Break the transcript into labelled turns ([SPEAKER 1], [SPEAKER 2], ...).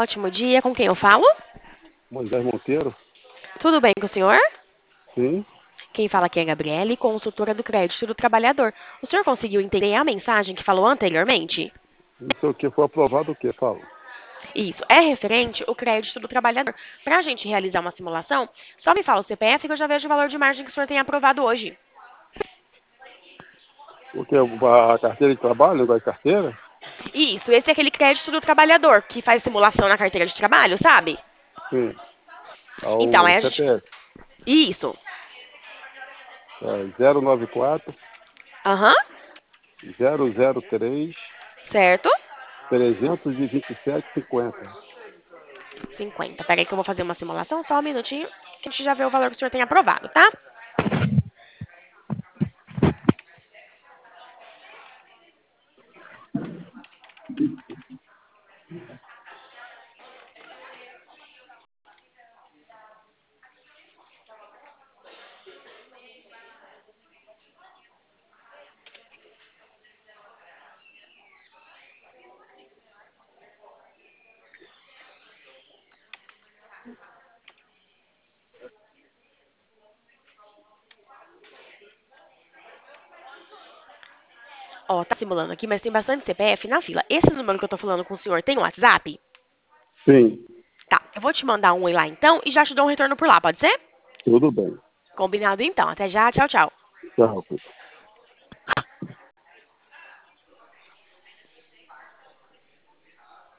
[SPEAKER 1] ótimo dia. Com quem eu falo?
[SPEAKER 2] Moisés Monteiro?
[SPEAKER 1] Tudo bem com o senhor?
[SPEAKER 2] Sim.
[SPEAKER 1] Quem fala aqui é a Gabriele, consultora do crédito do trabalhador. O senhor conseguiu entender a mensagem que falou anteriormente?
[SPEAKER 2] Não sei o que, foi aprovado o que, fala.
[SPEAKER 1] Isso, é referente ao crédito do trabalhador. Para a gente realizar uma simulação, só me fala o CPF que eu já vejo o valor de margem que o senhor tem aprovado hoje.
[SPEAKER 2] O que? A carteira de trabalho, negócio de carteira?
[SPEAKER 1] Isso, esse é aquele crédito do trabalhador que faz simulação na carteira de trabalho, sabe?
[SPEAKER 2] Sim.
[SPEAKER 1] Então,
[SPEAKER 2] Ao
[SPEAKER 1] é a gente.
[SPEAKER 2] CPF.
[SPEAKER 1] Isso.
[SPEAKER 2] É 094
[SPEAKER 1] Aham,
[SPEAKER 2] 003
[SPEAKER 1] certo?
[SPEAKER 2] 327,50.
[SPEAKER 1] 50. Peraí que eu vou fazer uma simulação, só um minutinho, que a gente já vê o valor que o senhor tem aprovado, tá? Ó, tá simulando aqui, mas tem bastante CPF na fila. Esse número que eu tô falando com o senhor tem WhatsApp?
[SPEAKER 2] Sim,
[SPEAKER 1] Tá, eu vou te mandar um oi lá então e já te dou um retorno por lá, pode ser?
[SPEAKER 2] tudo bem.
[SPEAKER 1] Combinado então. Até já, tchau, tchau.
[SPEAKER 2] Tchau.